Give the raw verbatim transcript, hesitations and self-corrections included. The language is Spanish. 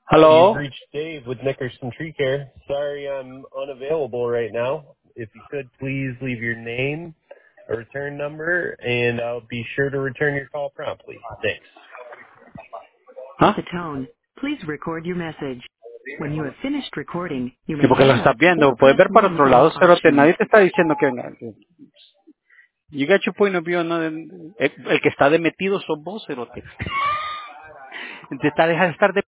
You've Hello. reached Dave with Nickerson Tree Care. Sorry I'm unavailable right now. If you could please leave your name, a return number, and I'll be sure to return your call promptly. Thanks. ¿Ah? At the tone, please record your message. When you have finished recording, you Sí, may porque lo hang up estás viendo. or Puedes press ver para one otro for more lado, cerote. options. Nadie te está diciendo que venga. You got your point of view, ¿no? El, el que está de metido sos vos, cerote. Te está dejando de estar de